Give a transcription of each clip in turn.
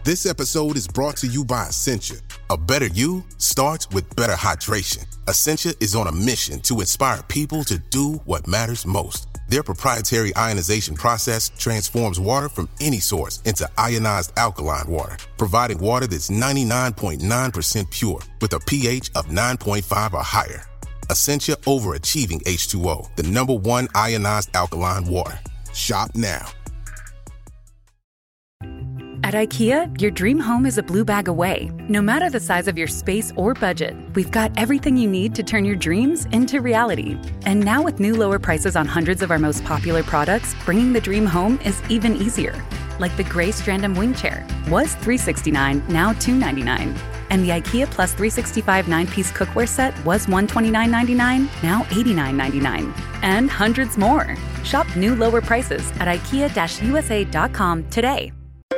This episode is brought to you by Essentia. A better you starts with better hydration. Essentia is on a mission to inspire people to do what matters most. Their proprietary ionization process transforms water from any source into ionized alkaline water, providing water that's 99.9% pure with a pH of 9.5 or higher. Essentia overachieving H2O, the #1 ionized alkaline water. Shop now. At IKEA, your dream home is a blue bag away. No matter the size of your space or budget, we've got everything you need to turn your dreams into reality. And now with new lower prices on hundreds of our most popular products, bringing the dream home is even easier. Like the gray Strandom wing chair was $369, now $299. And the IKEA Plus 365 9-piece cookware set was $129.99, now $89.99. And hundreds more. Shop new lower prices at IKEA-USA.com today.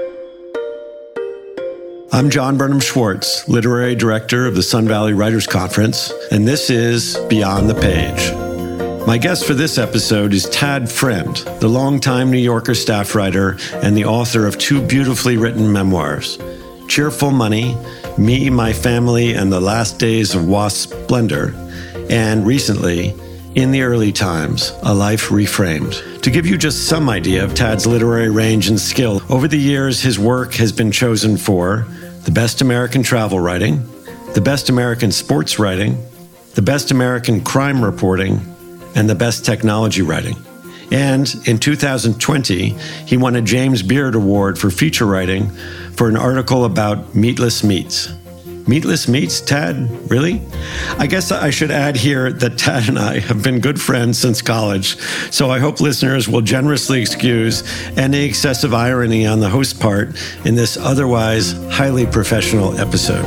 I'm John Burnham Schwartz, Literary Director of the Sun Valley Writers Conference, and this is Beyond the Page. My guest for this episode is Tad Friend, the longtime New Yorker staff writer and the author of 2 beautifully written memoirs, Cheerful Money, Me, My Family, and the Last Days of Wasp Splendor, and recently, In the Early Times, A Life Reframed. To give you just some idea of Tad's literary range and skill, over the years his work has been chosen for the Best American Travel Writing, the Best American Sports Writing, the Best American Crime Reporting, and the Best Technology Writing. And in 2020, he won a James Beard Award for feature writing for an article about meatless meats. Meatless meats, Tad? Really? I guess I should add here that Tad and I have been good friends since college, so I hope listeners will generously excuse any excessive irony on the host part in this otherwise highly professional episode.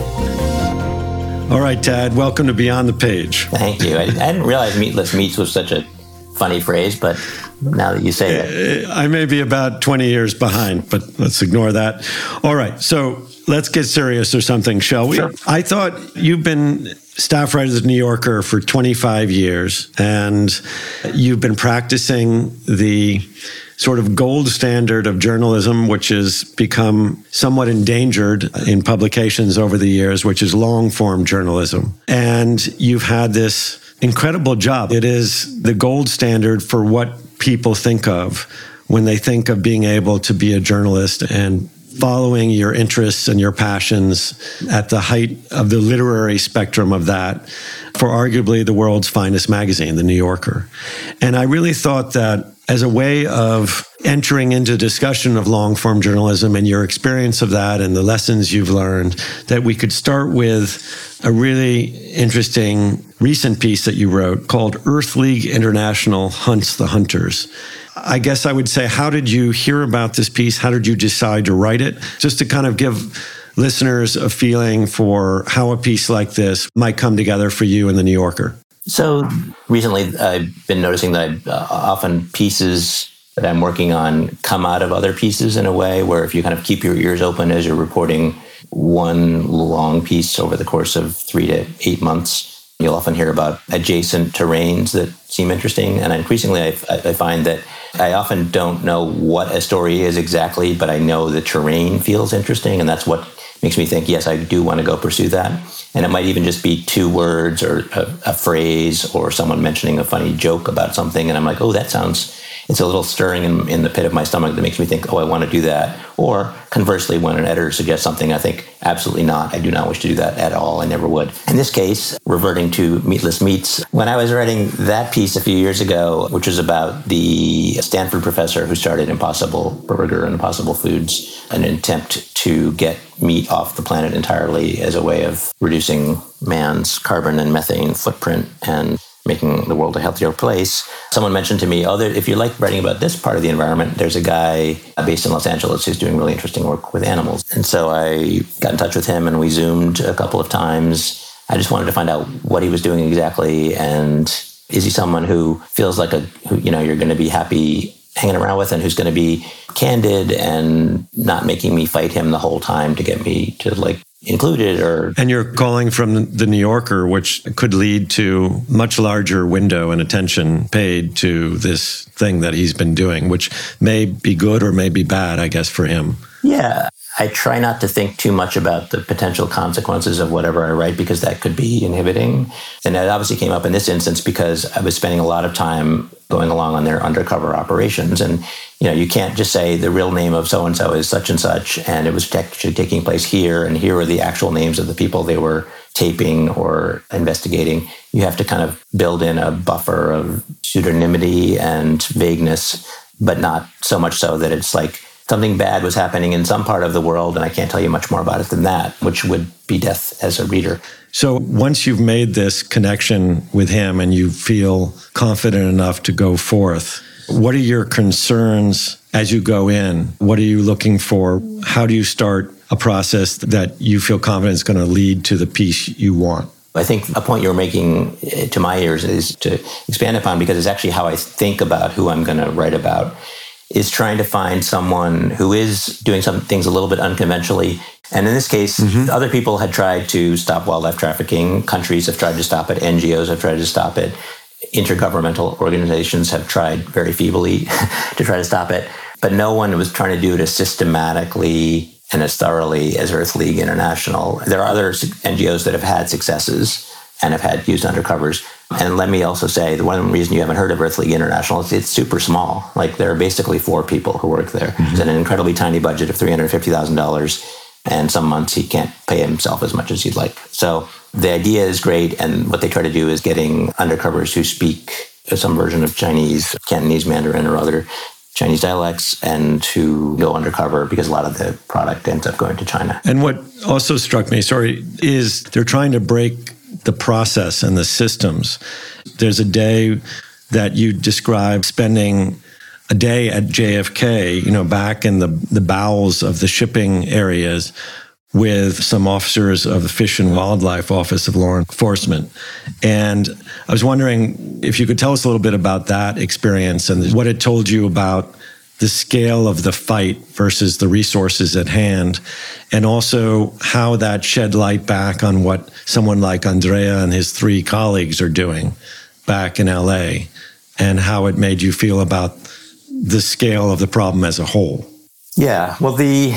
All right, Tad, welcome to Beyond the Page. Thank you. I didn't realize meatless meats was such a funny phrase, but now that you say it. I may be about 20 years behind, but let's ignore that. All right, so let's get serious or something, shall we? Sure. I thought you've been staff writer at the New Yorker for 25 years, and you've been practicing the sort of gold standard of journalism, which has become somewhat endangered in publications over the years, which is long-form journalism. And you've had this incredible job. It is the gold standard for what people think of when they think of being able to be a journalist and following your interests and your passions at the height of the literary spectrum of that for arguably the world's finest magazine, The New Yorker. And I really thought that as a way of entering into discussion of long-form journalism and your experience of that and the lessons you've learned, that we could start with a really interesting recent piece that you wrote called Earth League International Hunts the Hunters. I guess I would say, how did you hear about this piece? How did you decide to write it? Just to kind of give listeners a feeling for how a piece like this might come together for you in The New Yorker. So recently I've been noticing that often pieces that I'm working on come out of other pieces in a way where if you kind of keep your ears open as you're reporting one long piece over the course of 3 to 8 months, you'll often hear about adjacent terrains that seem interesting. And increasingly I find that I often don't know what a story is exactly, but I know the terrain feels interesting. And that's what makes me think, yes, I do want to go pursue that. And it might even just be 2 words or a phrase or someone mentioning a funny joke about something. And I'm like, oh, that sounds, it's a little stirring in the pit of my stomach that makes me think, oh, I want to do that. Or conversely, when an editor suggests something, I think, absolutely not. I do not wish to do that at all. I never would. In this case, reverting to Meatless Meats, when I was writing that piece a few years ago, which was about the Stanford professor who started Impossible Burger and Impossible Foods, an attempt to get meat off the planet entirely as a way of reducing man's carbon and methane footprint and making the world a healthier place. Someone mentioned to me, if you like writing about this part of the environment, there's a guy based in Los Angeles who's doing really interesting work with animals. And so I got in touch with him and we Zoomed a couple of times. I just wanted to find out what he was doing exactly. And is he someone who feels like you're going to be happy hanging around with and who's going to be candid and not making me fight him the whole time to get me to included or... And you're calling from The New Yorker, which could lead to much larger window and attention paid to this thing that he's been doing, which may be good or may be bad, I guess, for him. Yeah. I try not to think too much about the potential consequences of whatever I write because that could be inhibiting. And that obviously came up in this instance because I was spending a lot of time going along on their undercover operations. And, you can't just say the real name of so-and-so is such and such, and it was actually taking place here, and here are the actual names of the people they were taping or investigating. You have to kind of build in a buffer of pseudonymity and vagueness, but not so much so that it's like something bad was happening in some part of the world, and I can't tell you much more about it than that, which would be death as a reader. So once you've made this connection with him and you feel confident enough to go forth, what are your concerns as you go in? What are you looking for? How do you start a process that you feel confident is going to lead to the piece you want? I think a point you're making to my ears is to expand upon, because it's actually how I think about who I'm going to write about, is trying to find someone who is doing some things a little bit unconventionally. And in this case, other people had tried to stop wildlife trafficking. Countries have tried to stop it. NGOs have tried to stop it. Intergovernmental organizations have tried very feebly to try to stop it. But no one was trying to do it as systematically and as thoroughly as Earth League International. There are other NGOs that have had successes and have had used undercovers. And let me also say, the one reason you haven't heard of Earth League International is it's super small. Like, there are basically 4 people who work there. There's an incredibly tiny budget of $350,000, and some months he can't pay himself as much as he'd like. So the idea is great, and what they try to do is getting undercovers who speak some version of Chinese, Cantonese, Mandarin, or other Chinese dialects, and who go undercover, because a lot of the product ends up going to China. And what also struck me, is they're trying to break the process and the systems. There's a day that you describe spending a day at JFK, back in the bowels of the shipping areas with some officers of the Fish and Wildlife Office of Law Enforcement. And I was wondering if you could tell us a little bit about that experience and what it told you about the scale of the fight versus the resources at hand, and also how that shed light back on what someone like Andrea and his 3 colleagues are doing back in LA, and how it made you feel about the scale of the problem as a whole. Yeah, well, the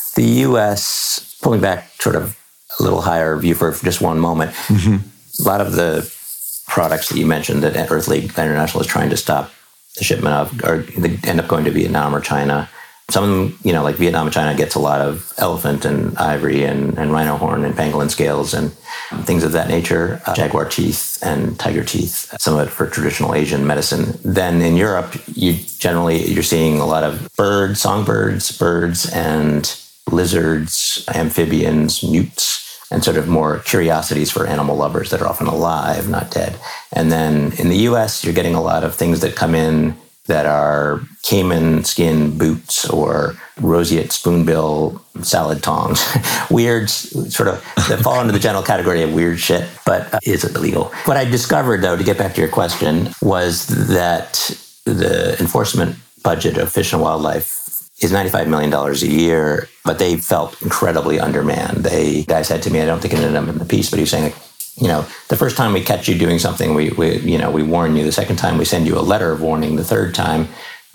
U.S., pulling back sort of a little higher view for just one moment, a lot of the products that you mentioned that Earth League International is trying to stop the shipment of, or they end up going to Vietnam or China. Some of them, like Vietnam and China, gets a lot of elephant and ivory and rhino horn and pangolin scales and things of that nature, jaguar teeth and tiger teeth, some of it for traditional Asian medicine. Then in Europe, you're seeing a lot of birds, songbirds, birds and lizards, amphibians, newts, and sort of more curiosities for animal lovers that are often alive, not dead. And then in the US, you're getting a lot of things that come in that are caiman skin boots or roseate spoonbill salad tongs. Weird, sort of, that fall into the general category of weird shit, but is illegal. What I discovered, though, to get back to your question, was that the enforcement budget of Fish and Wildlife is $95 million a year, but they felt incredibly undermanned. Guy said to me, I don't think it ended up in the piece, but he was saying, the first time we catch you doing something, we warn you. The second time, we send you a letter of warning. The third time,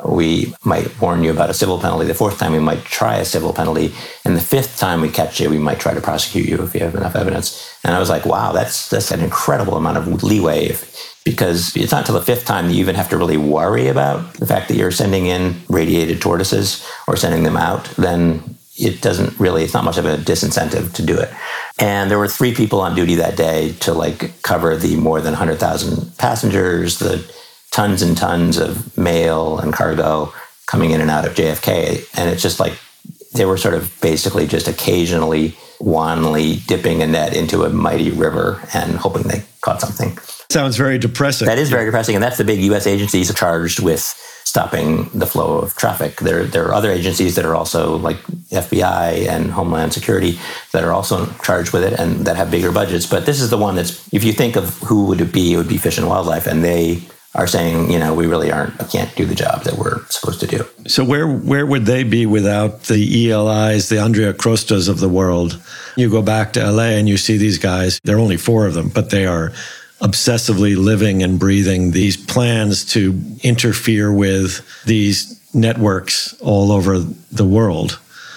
we might warn you about a civil penalty. The fourth time, we might try a civil penalty. And the 5th time we catch you, we might try to prosecute you if you have enough evidence. And I was like, wow, that's an incredible amount of leeway, because it's not until the 5th time that you even have to really worry about the fact that you're sending in radiated tortoises or sending them out. Then it's not much of a disincentive to do it. And there were 3 people on duty that day to cover the more than 100,000 passengers, the tons and tons of mail and cargo coming in and out of JFK. And it's just they were sort of basically just occasionally, wanly dipping a net into a mighty river and hoping they caught something. Sounds very depressing. That is very depressing. And that's the big U.S. agencies charged with stopping the flow of traffic. There are other agencies that are also like FBI and Homeland Security that are also charged with it and that have bigger budgets. But this is the one that's, if you think of who would it would be Fish and Wildlife. And they are saying, we really can't do the job that we're supposed to do. So where would they be without the ELIs, the Andrea Crostas of the world? You go back to LA and you see these guys, there are only 4 of them, but they are obsessively living and breathing these plans to interfere with these networks all over the world.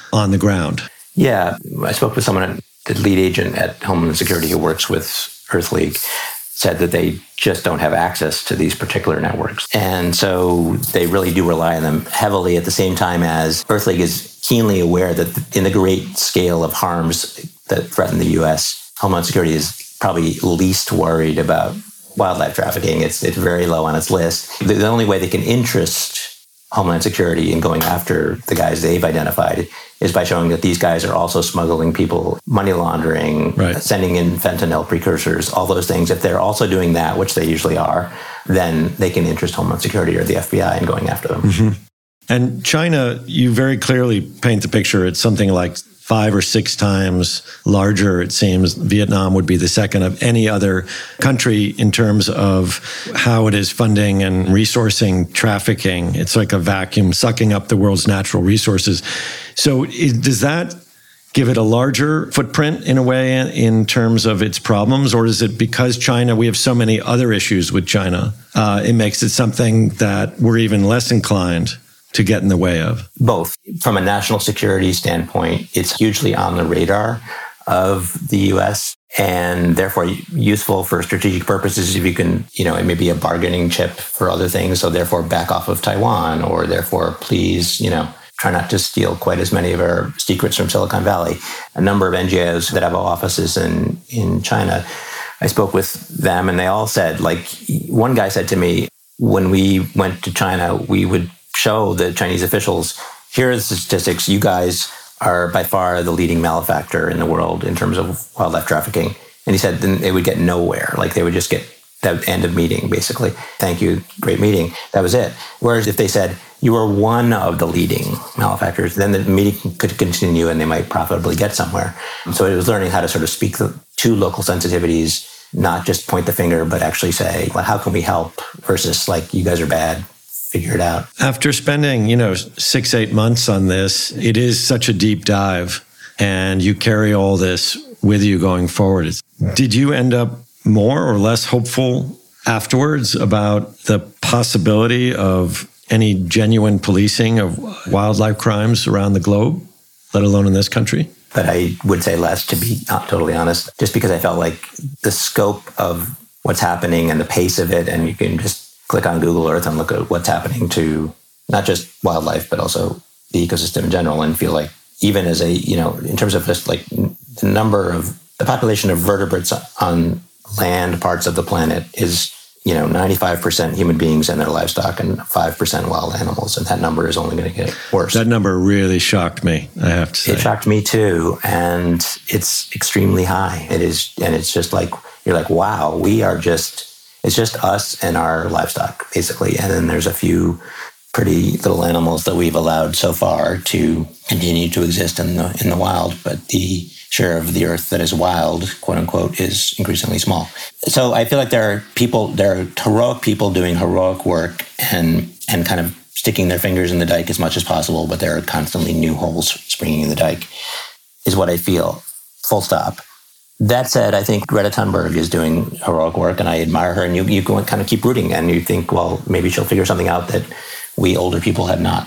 on the ground. Yeah, I spoke with someone, the lead agent at Homeland Security who works with EarthLeague, said that they just don't have access to these particular networks. And so they really do rely on them heavily at the same time as EarthLeague is keenly aware that in the great scale of harms that threaten the U.S., Homeland Security is probably least worried about wildlife trafficking. It's very low on its list. The only way they can interest Homeland Security in going after the guys they've identified is by showing that these guys are also smuggling people, money laundering, sending in fentanyl precursors, all those things. If they're also doing that, which they usually are, then they can interest Homeland Security or the FBI in going after them. Mm-hmm. And China, you very clearly paint the picture. It's something like 5 or 6 times larger, it seems. Vietnam would be the second of any other country in terms of how it is funding and resourcing trafficking. It's like a vacuum sucking up the world's natural resources. So does that give it a larger footprint in a way in terms of its problems? Or is it because China, we have so many other issues with China, it makes it something that we're even less inclined to get in the way of? Both. From a national security standpoint, it's hugely on the radar of the U.S. and therefore useful for strategic purposes if you can, it may be a bargaining chip for other things. So therefore back off of Taiwan, or therefore please, try not to steal quite as many of our secrets from Silicon Valley. A number of NGOs that have offices in China, I spoke with them and they all said, one guy said to me, when we went to China, we would show the Chinese officials, here are the statistics. You guys are by far the leading malefactor in the world in terms of wildlife trafficking. And he said then they would get nowhere. They would just get that end of meeting, basically. Thank you, great meeting. That was it. Whereas if they said, you are one of the leading malefactors, then the meeting could continue and they might profitably get somewhere. So it was learning how to sort of speak to local sensitivities, not just point the finger, but actually say, well, how can we help versus you guys are bad. Figure it out. After spending, 6-8 months on this, it is such a deep dive, and you carry all this with you going forward. Did you end up more or less hopeful afterwards about the possibility of any genuine policing of wildlife crimes around the globe, let alone in this country? But I would say less, to be totally honest, just because I felt like the scope of what's happening and the pace of it, and you can just click on Google Earth and look at what's happening to not just wildlife, but also the ecosystem in general, and feel like even as in terms of just the population of vertebrates on land parts of the planet is, 95% human beings and their livestock and 5% wild animals. And that number is only going to get worse. That number really shocked me, I have to say. It shocked me too. And it's extremely high. It is. And it's just you're like, wow, it's just us and our livestock, basically. And then there's a few pretty little animals that we've allowed so far to continue to exist in the wild. But the share of the earth that is wild, quote unquote, is increasingly small. So I feel like there are heroic people doing heroic work and kind of sticking their fingers in the dike as much as possible, but there are constantly new holes springing in the dike, is what I feel. Full stop. That said, I think Greta Thunberg is doing heroic work, and I admire her, and you go and kind of keep rooting, and you think, well, maybe she'll figure something out that we older people have not.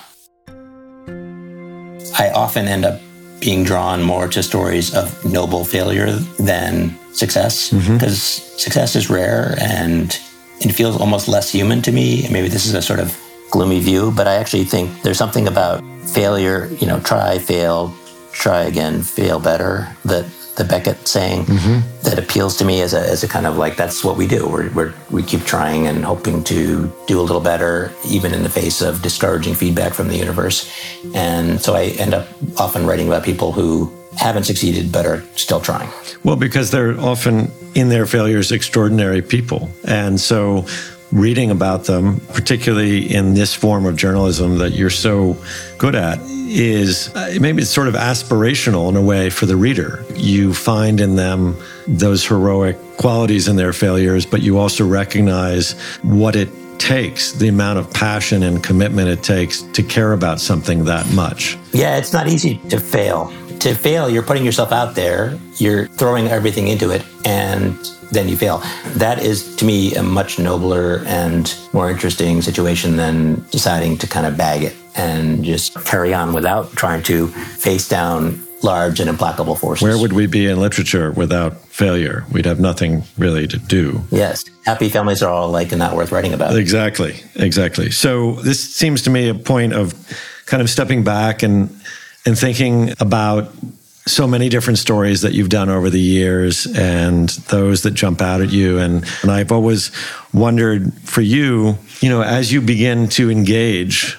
I often end up being drawn more to stories of noble failure than success, because success is rare, and it feels almost less human to me. Maybe this is a sort of gloomy view, but I actually think there's something about failure, try, fail, try again, fail better, that the Beckett saying that appeals to me as a kind of that's what we do. We keep trying and hoping to do a little better, even in the face of discouraging feedback from the universe. And so I end up often writing about people who haven't succeeded but are still trying. Well, because they're often in their failures extraordinary people. And so reading about them, particularly in this form of journalism that you're so good at, is maybe it's sort of aspirational in a way for the reader. You find in them those heroic qualities in their failures, but you also recognize what it takes, the amount of passion and commitment it takes to care about something that much. Yeah, it's not easy to fail. To fail, you're putting yourself out there, you're throwing everything into it, and then you fail. That is, to me, a much nobler and more interesting situation than deciding to kind of bag it and just carry on without trying to face down large and implacable forces. Where would we be in literature without failure? We'd have nothing really to do. Yes. Happy families are all alike and not worth writing about. Exactly. So this seems to me a point of kind of stepping back and thinking about so many different stories that you've done over the years and those that jump out at you. And I've always wondered for you, as you begin to engage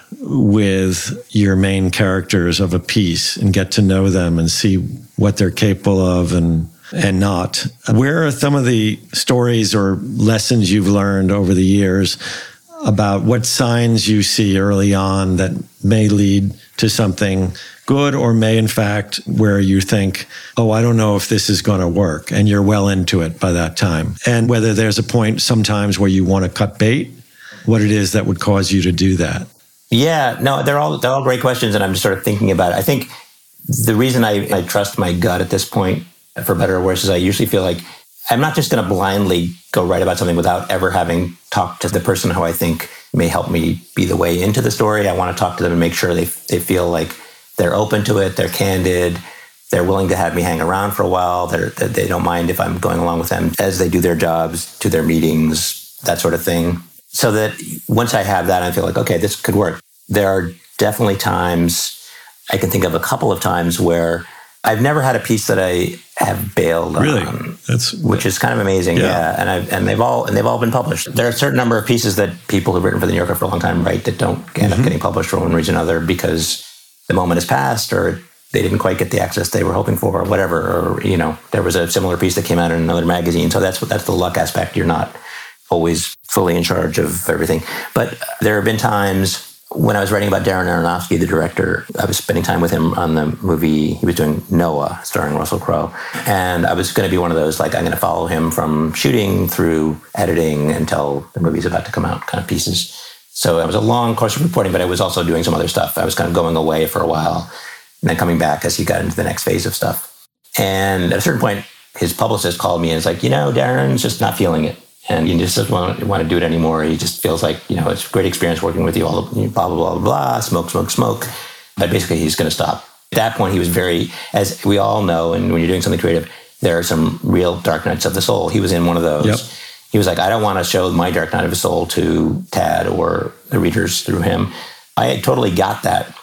with your main characters of a piece and get to know them and see what they're capable of and not, where are some of the stories or lessons you've learned over the years about what signs you see early on that may lead to something good or may, in fact, where you think, oh, I don't know if this is going to work, and you're well into it by that time. And whether there's a point sometimes where you want to cut bait, what it is that would cause you to do that. Yeah, no, they're all great questions, and I'm just sort of thinking about it. I think the reason I trust my gut at this point, for better or worse, is I usually feel like I'm not just going to blindly go write about something without ever having talked to the person who I think may help me be the way into the story. I want to talk to them and make sure they feel like they're open to it, they're candid, they're willing to have me hang around for a while, they don't mind if I'm going along with them as they do their jobs, to their meetings, that sort of thing. So that once I have that, I feel like, okay, this could work. There are definitely times, I can think of a couple of times where I've never had a piece that I have bailed on, which is kind of amazing. Yeah. And they've all been published. There are a certain number of pieces that people who've written for the New Yorker for a long time write that don't end up getting published for one reason or another because the moment has passed, or they didn't quite get the access they were hoping for, or whatever. Or there was a similar piece that came out in another magazine. So that's the luck aspect. You're not always fully in charge of everything. But there have been times when I was writing about Darren Aronofsky, the director, I was spending time with him on the movie. He was doing Noah, starring Russell Crowe. And I was going to be one of those, like, I'm going to follow him from shooting through editing until the movie's about to come out kind of pieces. So it was a long course of reporting, but I was also doing some other stuff. I was kind of going away for a while and then coming back as he got into the next phase of stuff. And at a certain point, his publicist called me and was like, Darren's just not feeling it. And he just doesn't want to do it anymore. He just feels like, it's a great experience working with you, all the blah, blah, blah, blah, smoke. But basically, he's going to stop. At that point, he was very, as we all know, and when you're doing something creative, there are some real dark nights of the soul. He was in one of those. Yep. He was like, I don't want to show my dark night of the soul to Tad or the readers through him. I totally got that.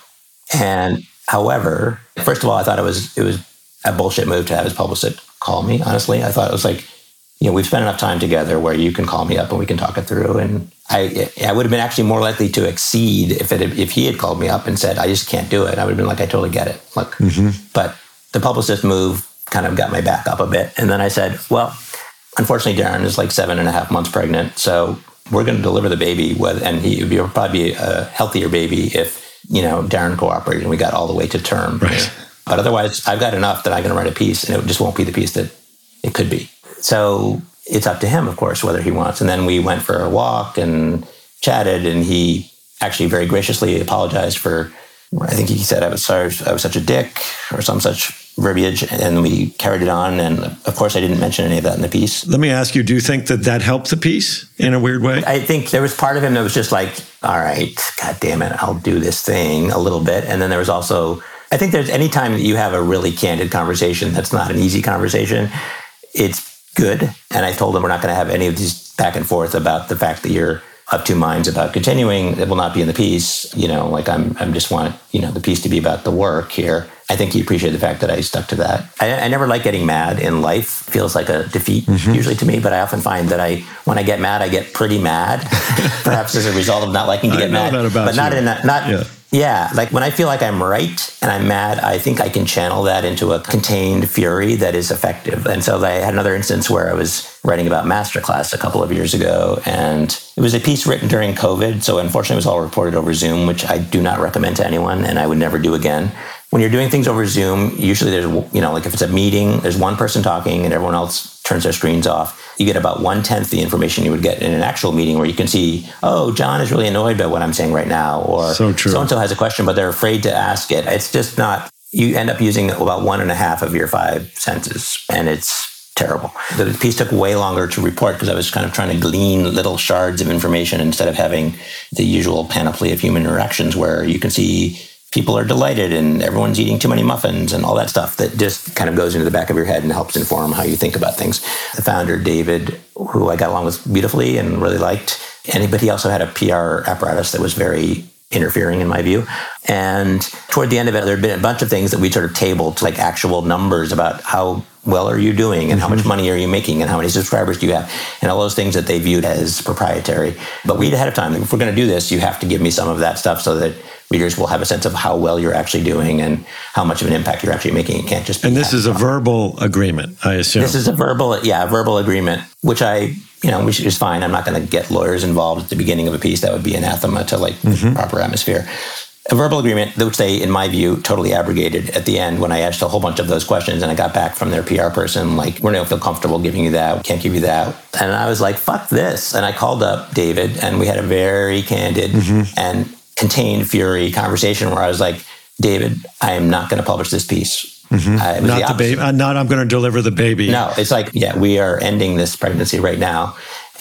And however, first of all, I thought it was a bullshit move to have his publicist call me, honestly. I thought it was like, we've spent enough time together where you can call me up and we can talk it through. And I would have been actually more likely to exceed if he had called me up and said, I just can't do it. I would have been like, I totally get it. Look, But the publicist move kind of got my back up a bit. And then I said, well, unfortunately, Darren is like 7.5 months pregnant. So we're going to deliver the baby and it would probably be a healthier baby if, Darren cooperated and we got all the way to term. Right. But otherwise, I've got enough that I can write a piece and it just won't be the piece that it could be. So it's up to him, of course, whether he wants. And then we went for a walk and chatted, and he actually very graciously apologized for, I think he said, I was sorry I was such a dick or some such verbiage, and we carried it on. And of course, I didn't mention any of that in the piece. Let me ask you, do you think that helped the piece in a weird way? I think there was part of him that was just like, all right, God damn it, I'll do this thing a little bit. And then there was also, I think there's any time that you have a really candid conversation that's not an easy conversation, it's good. And I told him we're not going to have any of these back and forth about the fact that you're of two minds about continuing. It will not be in the piece. I'm just want, the piece to be about the work here. I think he appreciated the fact that I stuck to that. I never like getting mad in life. It feels like a defeat usually to me, but I often find that when I get mad, I get pretty mad, perhaps as a result of not liking to get mad, but not in that, Yeah, like when I feel like I'm right and I'm mad, I think I can channel that into a contained fury that is effective. And so I had another instance where I was writing about Masterclass a couple of years ago, and it was a piece written during COVID. So unfortunately, it was all reported over Zoom, which I do not recommend to anyone, and I would never do again. When you're doing things over Zoom, usually there's, like if it's a meeting, there's one person talking and everyone else turns their screens off. You get about 1/10 the information you would get in an actual meeting where you can see, oh, John is really annoyed by what I'm saying right now, or so-and-so has a question, but they're afraid to ask it. It's just not you end up using about 1.5 of your 5 senses, and it's terrible. The piece took way longer to report because I was kind of trying to glean little shards of information instead of having the usual panoply of human interactions where you can see people are delighted and everyone's eating too many muffins and all that stuff that just kind of goes into the back of your head and helps inform how you think about things. The founder, David, who I got along with beautifully and really liked, but he also had a PR apparatus that was very interfering in my view. And toward the end of it, there had been a bunch of things that we sort of tabled, like actual numbers about how well are you doing and how much money are you making and how many subscribers do you have and all those things that they viewed as proprietary. But we ahead of time, if we're going to do this, you have to give me some of that stuff so that readers will have a sense of how well you're actually doing and how much of an impact you're actually making. It can't just be. And this is a verbal agreement, I assume. This is a verbal agreement, which which is fine. I'm not going to get lawyers involved at the beginning of a piece. That would be anathema to the proper atmosphere. A verbal agreement, which they, in my view, totally abrogated at the end when I asked a whole bunch of those questions and I got back from their PR person, like, we don't feel comfortable giving you that. We can't give you that. And I was like, fuck this. And I called up David and we had a very candid and contained fury conversation where I was like, David, I am not going to publish this piece. Not the baby. I'm going to deliver the baby. No, it's like, we are ending this pregnancy right now.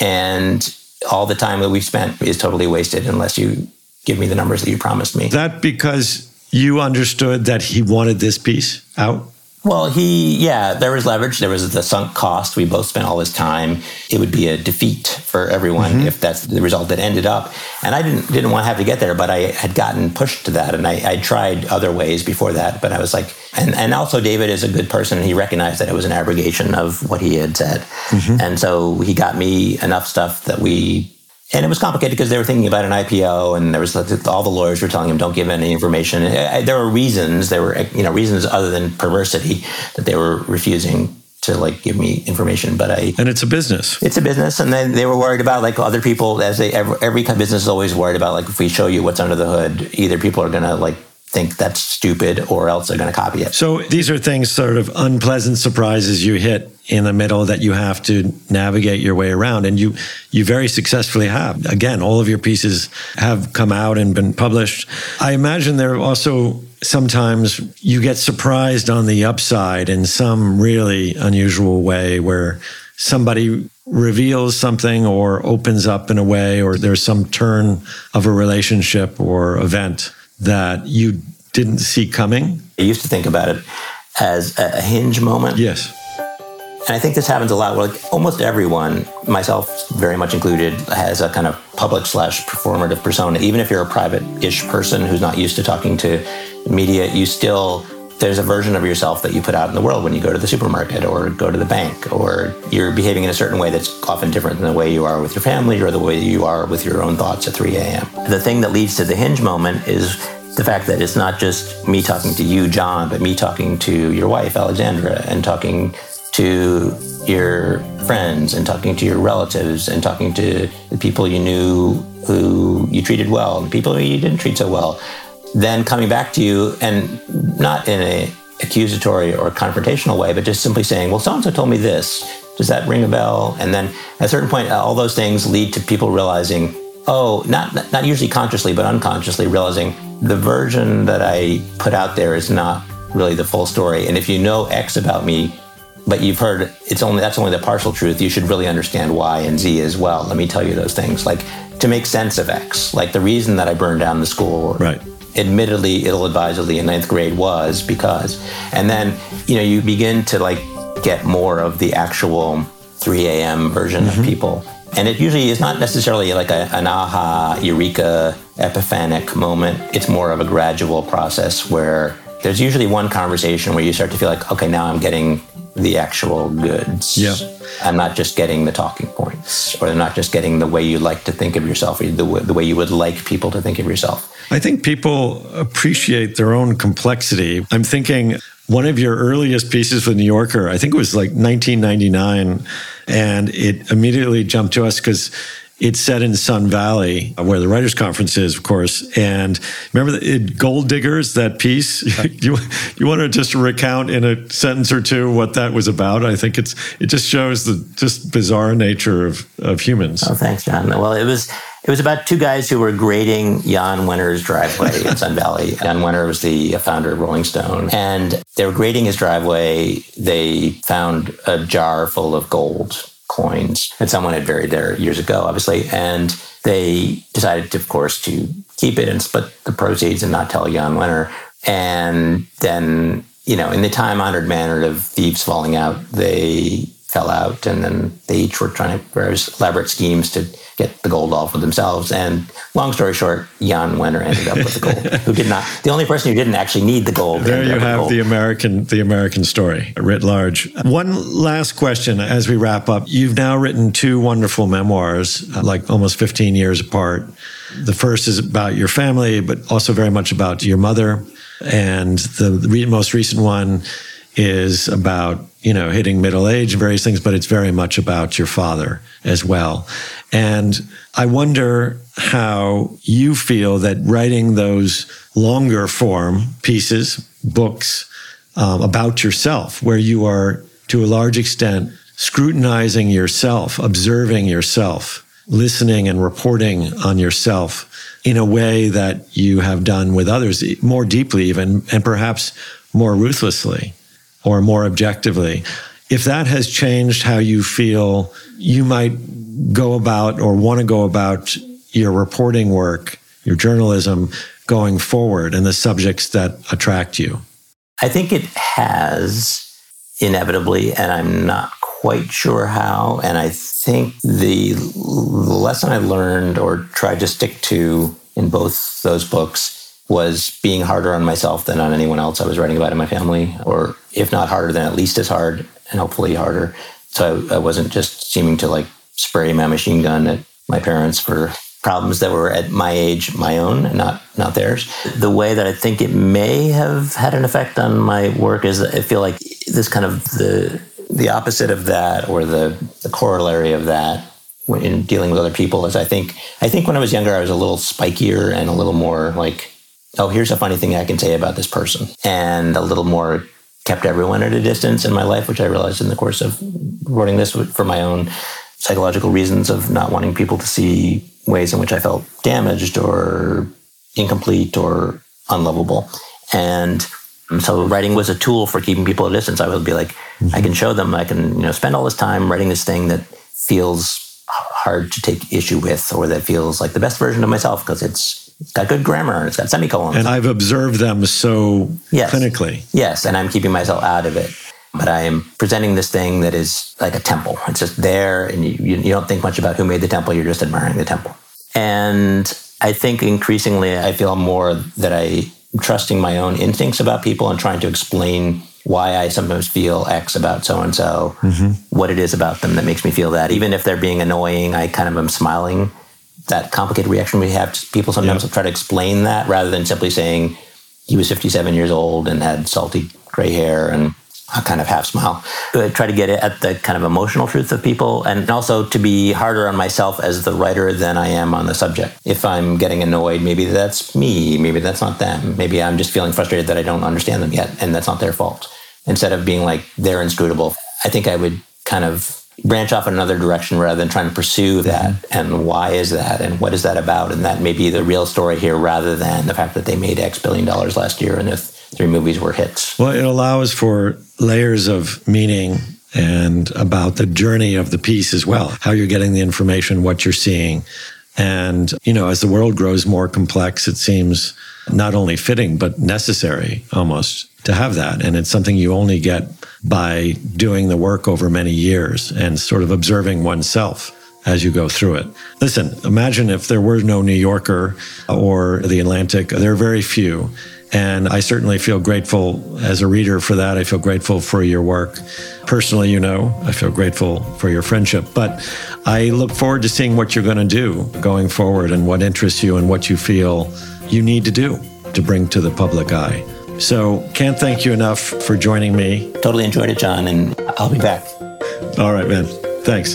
And all the time that we've spent is totally wasted unless you give me the numbers that you promised me. Is that because you understood that he wanted this piece out? Well, there was leverage. There was the sunk cost. We both spent all this time. It would be a defeat for everyone if that's the result that ended up. And I didn't want to have to get there, but I had gotten pushed to that. And I tried other ways before that. But I was like, and also David is a good person. And he recognized that it was an abrogation of what he had said. And so he got me enough stuff that and it was complicated because they were thinking about an IPO, and there was all the lawyers were telling him, "Don't give any information." There were reasons. There were reasons other than perversity that they were refusing to give me information. And it's a business. It's a business, and then they were worried about other people, as every business is always worried about if we show you what's under the hood, either people are going to think that's stupid or else they're going to copy it. So these are things, sort of unpleasant surprises you hit in the middle that you have to navigate your way around. And you very successfully have. Again, all of your pieces have come out and been published. I imagine there are also sometimes you get surprised on the upside in some really unusual way where somebody reveals something or opens up in a way, or there's some turn of a relationship or event that you didn't see coming. I used to think about it as a hinge moment. Yes. And I think this happens a lot where almost everyone, myself very much included, has a kind of public/performative persona. Even if you're a private-ish person who's not used to talking to media, there's a version of yourself that you put out in the world when you go to the supermarket or go to the bank, or you're behaving in a certain way that's often different than the way you are with your family or the way you are with your own thoughts at 3 a.m. The thing that leads to the hinge moment is the fact that it's not just me talking to you, John, but me talking to your wife, Alexandra, and talking to your friends and talking to your relatives and talking to the people you knew who you treated well and the people who you didn't treat so well. Then coming back to you, and not in an accusatory or confrontational way, but just simply saying, well, so-and-so told me this. Does that ring a bell? And then at a certain point, all those things lead to people realizing, not usually consciously, but unconsciously realizing the version that I put out there is not really the full story. And if you know X about me, but you've heard that's only the partial truth, you should really understand Y and Z as well. Let me tell you those things. To make sense of X. The reason that I burned down the school, right, admittedly, ill-advisedly in 9th grade was because, and then, you begin to get more of the actual 3 a.m. version of people. And it usually is not necessarily an aha, eureka, epiphanic moment. It's more of a gradual process where there's usually one conversation where you start to feel okay, now I'm getting the actual goods. Yeah. I'm not just getting the talking points, or I'm not just getting the way you like to think of yourself, or the way you would like people to think of yourself. I think people appreciate their own complexity. I'm thinking one of your earliest pieces for The New Yorker, I think it was 1999, and it immediately jumped to us because it's set in Sun Valley, where the Writers' Conference is, of course. And remember Gold Diggers, that piece? You want to just recount in a sentence or two what that was about? I think it just shows the just bizarre nature of humans. Oh, thanks, John. Well, it was It was about two guys who were grading Jan Wenner's driveway in Sun Valley. Jan Wenner was the founder of Rolling Stone. And they were grading his driveway. They found a jar full of gold coins that someone had buried there years ago, obviously. And they decided, of course, to keep it and split the proceeds and not tell Jan Wenner. And then, in the time-honored manner of thieves falling out, they fell out, and then they each were trying various elaborate schemes to get the gold all for themselves. And long story short, Jan Wenner ended up with the gold. The only person who didn't actually need the gold. There you have the American story writ large. One last question as we wrap up. You've now written two wonderful memoirs, like almost 15 years apart. The first is about your family, but also very much about your mother. And the most recent one is about, hitting middle age and various things, but it's very much about your father as well. And I wonder how you feel that writing those longer form pieces, books, about yourself, where you are, to a large extent, scrutinizing yourself, observing yourself, listening and reporting on yourself in a way that you have done with others, more deeply even, and perhaps more ruthlessly or more objectively. If that has changed how you feel you might go about or want to go about your reporting work, your journalism going forward, and the subjects that attract you? I think it has, inevitably, and I'm not quite sure how. And I think the lesson I learned or tried to stick to in both those books was being harder on myself than on anyone else I was writing about in my family, or if not harder, then at least as hard and hopefully harder. So I wasn't just seeming to spray my machine gun at my parents for problems that were at my age, my own, not theirs. The way that I think it may have had an effect on my work is I feel like this kind of the opposite of that, or the corollary of that in dealing with other people is I think when I was younger, I was a little spikier and a little more like, oh, here's a funny thing I can say about this person, and a little more kept everyone at a distance in my life, which I realized in the course of reporting this for my own psychological reasons of not wanting people to see ways in which I felt damaged or incomplete or unlovable. And so writing was a tool for keeping people at a distance. I would be like, I can show them, I can spend all this time writing this thing that feels hard to take issue with, or that feels like the best version of myself because it's got good grammar and it's got semicolons. And I've observed them so clinically. Yes, and I'm keeping myself out of it. But I am presenting this thing that is like a temple. It's just there, and you don't think much about who made the temple. You're just admiring the temple. And I think increasingly I feel more that I'm trusting my own instincts about people and trying to explain why I sometimes feel X about so-and-so, what it is about them that makes me feel that. Even if they're being annoying, I kind of am smiling. That complicated reaction we have to people sometimes will try to explain that rather than simply saying he was 57 years old and had salty gray hair and a kind of half smile. I try to get at the kind of emotional truth of people, and also to be harder on myself as the writer than I am on the subject. If I'm getting annoyed, maybe that's me, maybe that's not them. Maybe I'm just feeling frustrated that I don't understand them yet, and that's not their fault. Instead of being like, they're inscrutable, I think I would kind of branch off in another direction rather than trying to pursue that. And why is that? And what is that about? And that may be the real story here rather than the fact that they made X billion dollars last year and the 3 movies were hits. Well, it allows for layers of meaning and about the journey of the piece as well, how you're getting the information, what you're seeing. And, as the world grows more complex, it seems not only fitting, but necessary almost to have that. And it's something you only get by doing the work over many years and sort of observing oneself as you go through it. Listen, imagine if there were no New Yorker or The Atlantic. There are very few. And I certainly feel grateful as a reader for that. I feel grateful for your work. Personally, I feel grateful for your friendship. But I look forward to seeing what you're going to do going forward and what interests you and what you feel you need to do to bring to the public eye. So can't thank you enough for joining me. Totally enjoyed it, John, and I'll be back. All right, man. Thanks.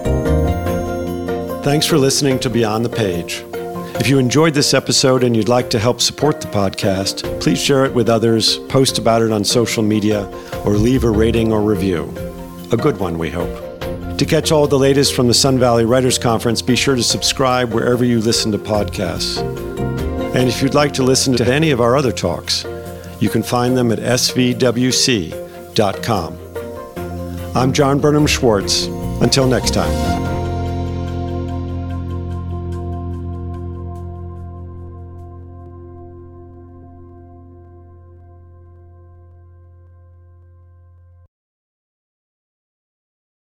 Thanks for listening to Beyond the Page. If you enjoyed this episode and you'd like to help support the podcast, please share it with others, post about it on social media, or leave a rating or review. A good one, we hope. To catch all the latest from the Sun Valley Writers Conference, be sure to subscribe wherever you listen to podcasts. And if you'd like to listen to any of our other talks, you can find them at svwc.com. I'm John Burnham Schwartz. Until next time.